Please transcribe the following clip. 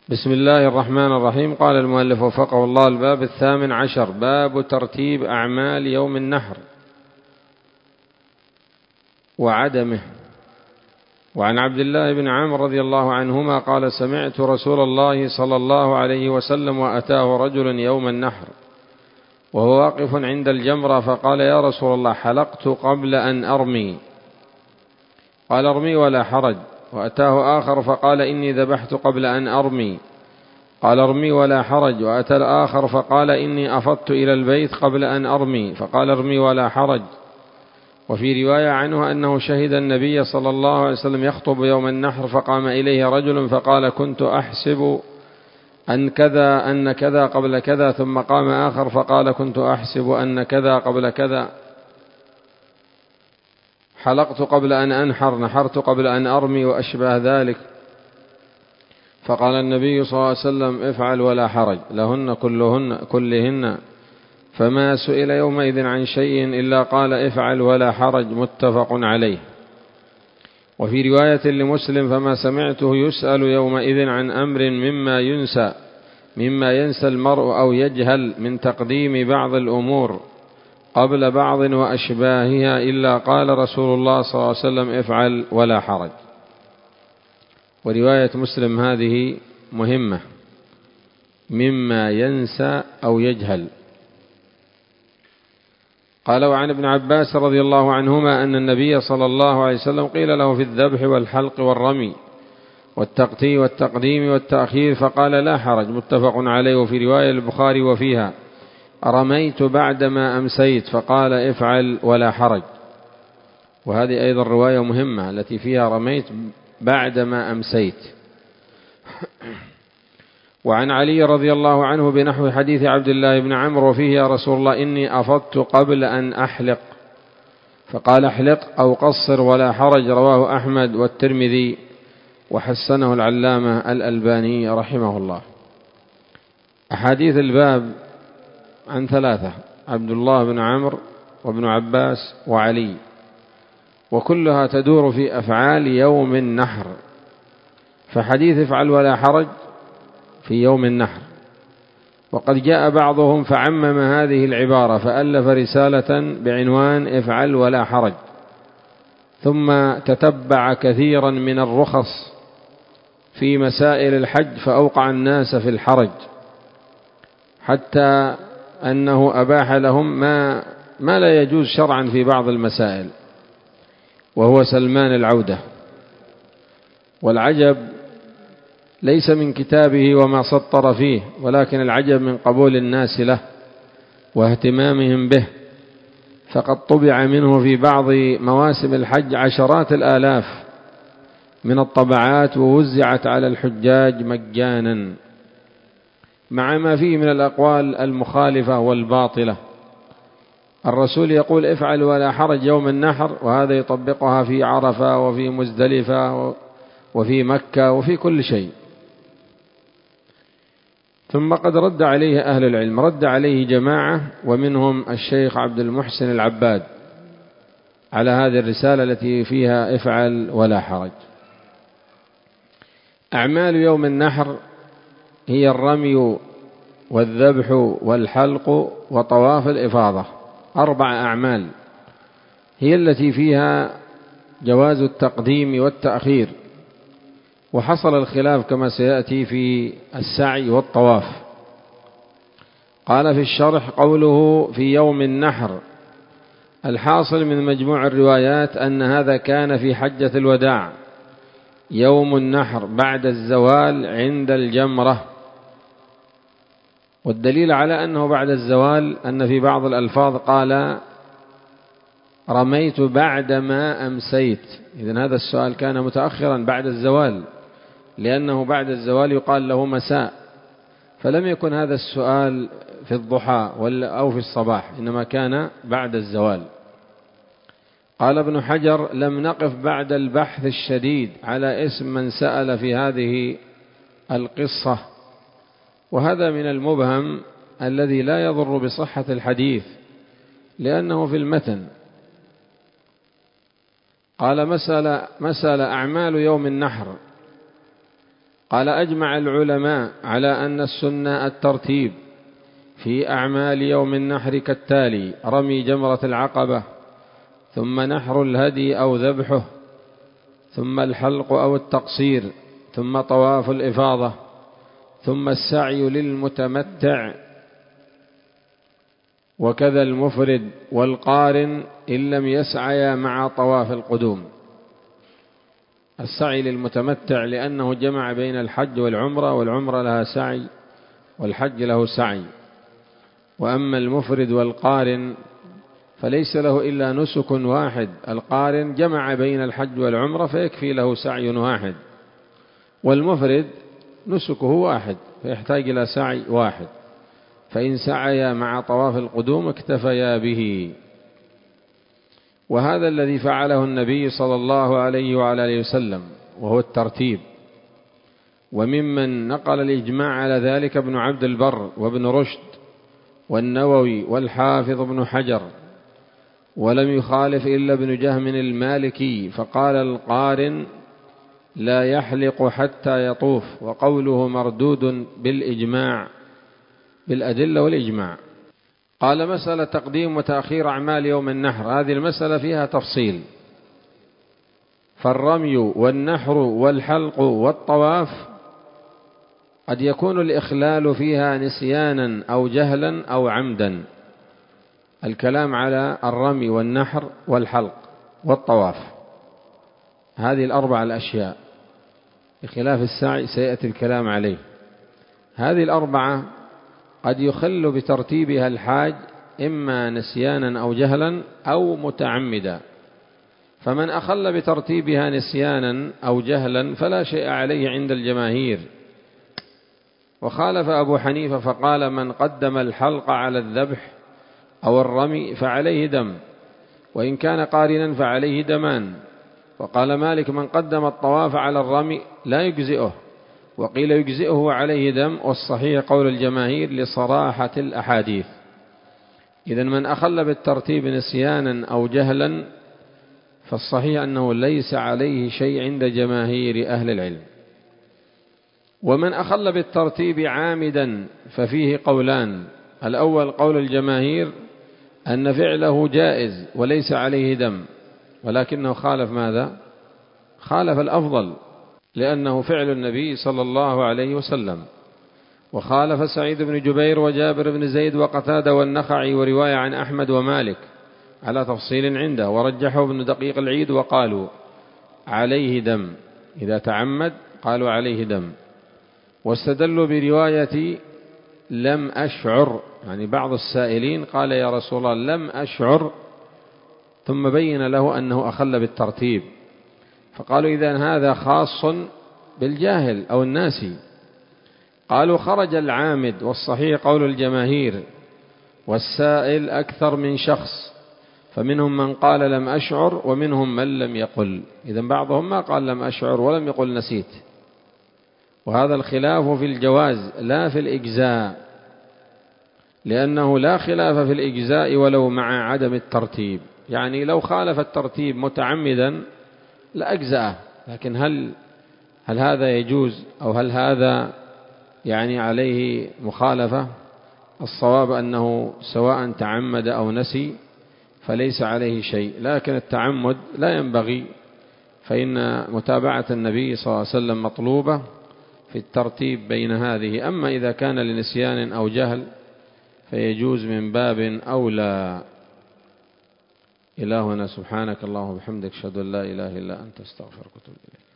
بسم الله الرحمن الرحيم. قال المؤلف وفقه الله: الباب 18، باب ترتيب أعمال يوم النحر وعدمه. وعن عبد الله بن عمرو رضي الله عنهما قال: سمعت رسول الله صلى الله عليه وسلم وأتاه رجل يوم النحر وهو واقف عند الجمرة فقال: يا رسول الله، حلقت قبل أن أرمي. قال: ارمي ولا حرج. وأتاه آخر فقال: إني ذبحت قبل أن أرمي. قال: ارمي ولا حرج. وأتى الآخر فقال: إني أفضت إلى البيت قبل أن أرمي. فقال: ارمي ولا حرج. وفي رواية عنه أنه شهد النبي صلى الله عليه وسلم يخطب يوم النحر فقام إليه رجل فقال: كنت أحسب أن كذا قبل كذا. ثم قام آخر فقال: كنت أحسب أن كذا قبل كذا. حلقت قبل أن أنحر، نحرت قبل أن أرمي، وأشبه ذلك. فقال النبي صلى الله عليه وسلم: افعل ولا حرج، لهن كلهن. فما سئل يومئذ عن شيء إلا قال: افعل ولا حرج. متفق عليه. وفي رواية لمسلم: فما سمعته يسأل يومئذ عن أمر مما ينسى المرء أو يجهل من تقديم بعض الأمور قبل بعض وأشباهها إلا قال رسول الله صلى الله عليه وسلم: افعل ولا حرج. ورواية مسلم هذه مهمة: مما ينسى أو يجهل. قال: وعن ابن عباس رضي الله عنهما أن النبي صلى الله عليه وسلم قيل له في الذبح والحلق والرمي والتقتي والتقديم والتأخير فقال: لا حرج. متفق عليه. وفي رواية البخاري وفيها: رميت بعدما أمسيت. فقال: افعل ولا حرج. وهذه أيضا رواية مهمة التي فيها رميت بعدما أمسيت. وعن علي رضي الله عنه بنحو حديث عبد الله بن عمرو وفيه: يا رسول الله، إني أفضت قبل أن أحلق. فقال: احلق أو قصر ولا حرج. رواه أحمد والترمذي وحسنه العلامة الألباني رحمه الله. أحاديث الباب عن ثلاثة: عبد الله بن عمرو وابن عباس وعلي، وكلها تدور في أفعال يوم النحر. فحديث افعل ولا حرج في يوم النحر، وقد جاء بعضهم فعمم هذه العبارة فألف رسالة بعنوان افعل ولا حرج، ثم تتبع كثيرا من الرخص في مسائل الحج فأوقع الناس في الحرج، حتى أنه أباح لهم ما لا يجوز شرعا في بعض المسائل، وهو سلمان العودة. والعجب ليس من كتابه وما سطر فيه، ولكن العجب من قبول الناس له واهتمامهم به. فقد طبع منه في بعض مواسم الحج عشرات الآلاف من الطبعات، ووزعت على الحجاج مجانا، مع ما فيه من الأقوال المخالفة والباطلة. الرسول يقول: افعل ولا حرج يوم النحر، وهذا يطبقها في عرفة وفي مزدلفة وفي مكة وفي كل شيء. ثم قد رد عليه أهل العلم، رد عليه جماعة، ومنهم الشيخ عبد المحسن العباد على هذه الرسالة التي فيها افعل ولا حرج. أعمال يوم النحر هي الرمي والذبح والحلق وطواف الإفاضة، 4 أعمال هي التي فيها جواز التقديم والتأخير. وحصل الخلاف كما سيأتي في السعي والطواف. قال في الشرح: قوله في يوم النحر، الحاصل من مجموع الروايات أن هذا كان في حجة الوداع، يوم النحر بعد الزوال عند الجمرة. والدليل على أنه بعد الزوال أن في بعض الألفاظ قال: رميت بعدما أمسيت. إذن هذا السؤال كان متأخرا بعد الزوال، لأنه بعد الزوال يقال له مساء، فلم يكن هذا السؤال في الضحى أو في الصباح، إنما كان بعد الزوال. قال ابن حجر: لم نقف بعد البحث الشديد على اسم من سأل في هذه القصة، وهذا من المبهم الذي لا يضر بصحة الحديث لأنه في المتن. قال: مسألة أعمال يوم النحر. قال: أجمع العلماء على أن السنة الترتيب في أعمال يوم النحر كالتالي: رمي جمرة العقبة، ثم نحر الهدي أو ذبحه، ثم الحلق أو التقصير، ثم طواف الإفاضة، ثم السعي للمتمتع، وكذا المفرد والقارن إن لم يسعيا مع طواف القدوم. السعي للمتمتع لأنه جمع بين الحج والعمرة، والعمرة لها سعي والحج له سعي. وأما المفرد والقارن فليس له إلا نسك واحد. القارن جمع بين الحج والعمرة فيكفي له سعي واحد، والمفرد نسكه واحد فيحتاج إلى سعي واحد، فإن سعيا مع طواف القدوم اكتفيا به. وهذا الذي فعله النبي صلى الله عليه وعلى آله وسلم، وهو الترتيب. وممن نقل الإجماع على ذلك ابن عبد البر وابن رشد والنووي والحافظ ابن حجر، ولم يخالف إلا ابن جهم المالكي، فقال: القارن لا يحلق حتى يطوف، وقوله مردود بالإجماع، بالأدلة والإجماع. قال: مسألة تقديم وتأخير أعمال يوم النحر، هذه المسألة فيها تفصيل. فالرمي والنحر والحلق والطواف قد يكون الإخلال فيها نسيانا أو جهلا أو عمدا. الكلام على الرمي والنحر والحلق والطواف، هذه الأربع الأشياء، بخلاف السعي سيأتي الكلام عليه. هذه الأربعة قد يخل بترتيبها الحاج إما نسيانا أو جهلا أو متعمدا، فمن أخل بترتيبها نسيانا أو جهلا فلا شيء عليه عند الجماهير. وخالف أبو حنيفة فقال: من قدم الحلق على الذبح أو الرمي فعليه دم، وإن كان قارنا فعليه دمان. وقال مالك: من قدم الطواف على الرمي لا يجزئه، وقيل يجزئه وعليه دم، والصحيح قول الجماهير لصراحة الأحاديث. إذن من أخل بالترتيب نسيانا أو جهلا فالصحيح أنه ليس عليه شيء عند جماهير أهل العلم. ومن أخل بالترتيب عامدا ففيه قولان: الأول قول الجماهير أن فعله جائز وليس عليه دم، ولكنه خالف ماذا؟ خالف الأفضل، لأنه فعل النبي صلى الله عليه وسلم. وخالف سعيد بن جبير وجابر بن زيد وقتادة والنخعي ورواية عن أحمد ومالك على تفصيل عنده، ورجحه ابن دقيق العيد وقالوا عليه دم، إذا تعمد قالوا عليه دم. واستدلوا برواية لم أشعر، يعني بعض السائلين قال: يا رسول الله لم أشعر، ثم بين له أنه أخل بالترتيب، فقالوا: إذن هذا خاص بالجاهل أو الناسي. قالوا: خرج العامد، والصحيح قول الجماهير، والسائل أكثر من شخص، فمنهم من قال لم أشعر ومنهم من لم يقل. إذن بعضهم ما قال لم أشعر ولم يقل نسيت. وهذا الخلاف في الجواز لا في الإجزاء، لأنه لا خلاف في الإجزاء ولو مع عدم الترتيب. يعني لو خالف الترتيب متعمدا لأجزأه، لكن هل هذا يجوز أو هل هذا يعني عليه مخالفة؟ الصواب أنه سواء تعمد أو نسي فليس عليه شيء، لكن التعمد لا ينبغي، فإن متابعة النبي صلى الله عليه وسلم مطلوبة في الترتيب بين هذه. أما إذا كان لنسيان أو جهل فيجوز من باب أولى. إلهنا سبحانك اللهم وبحمدك، أشهد أن لا إله إلا أنت، أستغفرك وأتوب إليك.